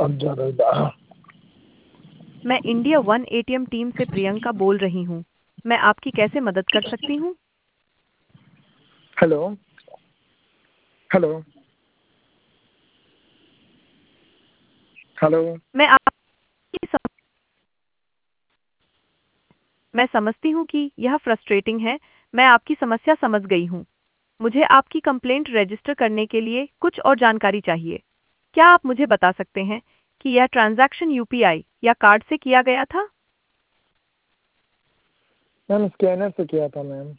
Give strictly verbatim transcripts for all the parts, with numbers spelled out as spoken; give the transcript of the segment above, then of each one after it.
बहुत ज़्यादा। मैं इंडिया वन एटीएम टीम से प्रियंका बोल रही हूँ। मैं आपकी कैसे मदद कर सकती हूँ? हेलो हेलो हेलो मैं आपकी सम... मैं समझती हूँ कि यह फ्रस्ट्रेटिंग है। मैं आपकी समस्या समझ गई हूँ। मुझे आपकी कंप्लेंट रजिस्टर करने के लिए कुछ और जानकारी चाहिए। क्या आप मुझे बता सकते हैं कि यह ट्रांजैक्शन यूपीआई या कार्ड से किया गया था? मैम स्कैनर से किया था मैम।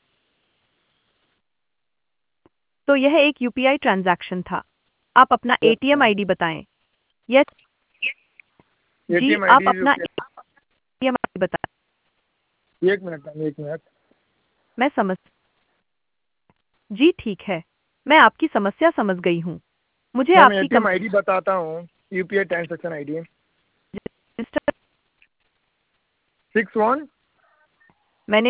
तो यह एक यूपीआई ट्रांजैक्शन था। आप अपना यस एटीएम मैम। आईडी बताएं। यह जी, एटीएम आप आईडी अपना एटीएम आईडी बताएं। एक मिनट मैम, एक मिनट। मैं समझ जी ठीक है। मैं आपकी समस्या समझ गई हूँ। मुझे मैम आपकी एटीएम आईडी बताता हूँ। UPI transaction ID complaint six one मैंने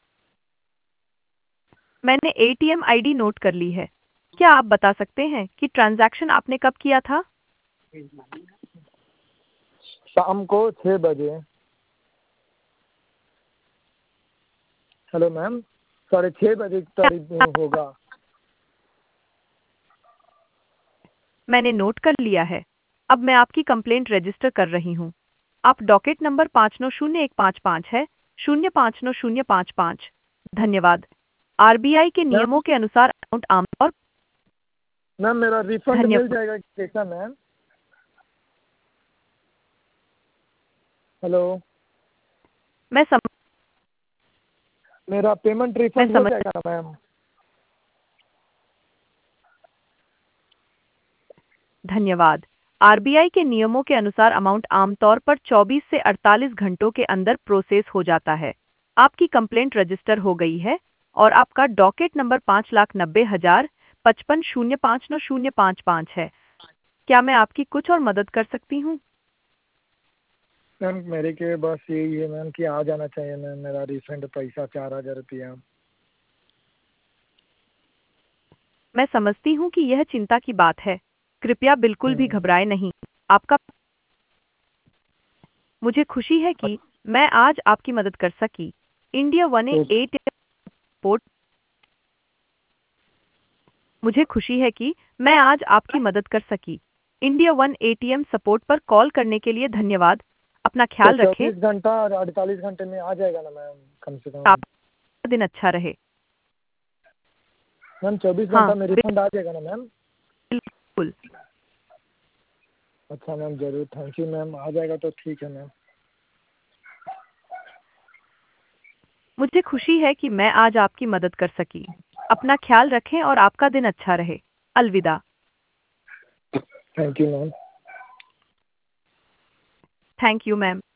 मैंने एटीएम आईडी नोट कर ली है। क्या आप बता सकते हैं कि ट्रांजैक्शन आपने कब किया था? शाम को छः बजे। हेलो मैम, साढ़े छः बजे करीब में होगा। मैंने नोट कर लिया है। अब मैं आपकी कंप्लेंट रजिस्टर कर रही हूँ। आप डॉकेट नंबर पाँच नौ शून्य एक पाँच पाँच है शून्य पाँच नौ शून्य पाँच पाँच। धन्यवाद। आरबीआई के मैम नियमों के अनुसार अकाउंट आमतौर मैम मेरा रिफंड मिल धन्यवाद। जाएगा कैसा मैम? हेलो, मैं सम, मेरा पेमेंट मैं रिफंड हो समझ जाएगा ना मैम? धन्यवाद। आरबीआई के नियमों के अनुसार अमाउंट आमतौर पर चौबीस से अड़तालीस घंटों के अंदर प्रोसेस हो जाता है। आपकी कंप्लेंट रजिस्टर हो गई है और आपका डॉकेट नंबर पाँच लाख नब्बे हजार पचपन शून्य पाँच नौ शून्य पाँच पाँच है। क्या मैं आपकी कुछ और मदद कर सकती हूँ? मैम मेरे के बस यही है मैम कि आ जाना चाहिए मैम मेरा रिफंड पैसा चार हज़ार रुपया। मैं समझती हूँ कि यह चिंता की बात है। कृपया बिल्कुल भी हम्म। घबराएं नहीं। आपका मुझे खुशी है कि मैं आज आपकी मदद कर सकी। इंडिया वन तो एट सपोर्ट मुझे खुशी है कि मैं आज आपकी मदद कर सकी। इंडिया वन एटीएम सपोर्ट पर कॉल करने के लिए धन्यवाद। अपना तो ख्याल रखें। चौबीस घंटा और अड़तालीस घंटे में आ जाएगा ना मैम कम से कम? आपका दिन अच्छा रहे। मैम चौबीस हाँ, घंटा में रिफंड आ जाएगा ना मैम? बिल्कुल। अच्छा मैम, ज़रूर, थैंक यू मैम। आ जाएगा तो ठीक है मैम। मुझे खुशी है कि मैं आज आपकी मदद कर सकी। अपना ख्याल रखें और आपका दिन अच्छा रहे। अलविदा। Thank you ma'am. Thank you ma'am.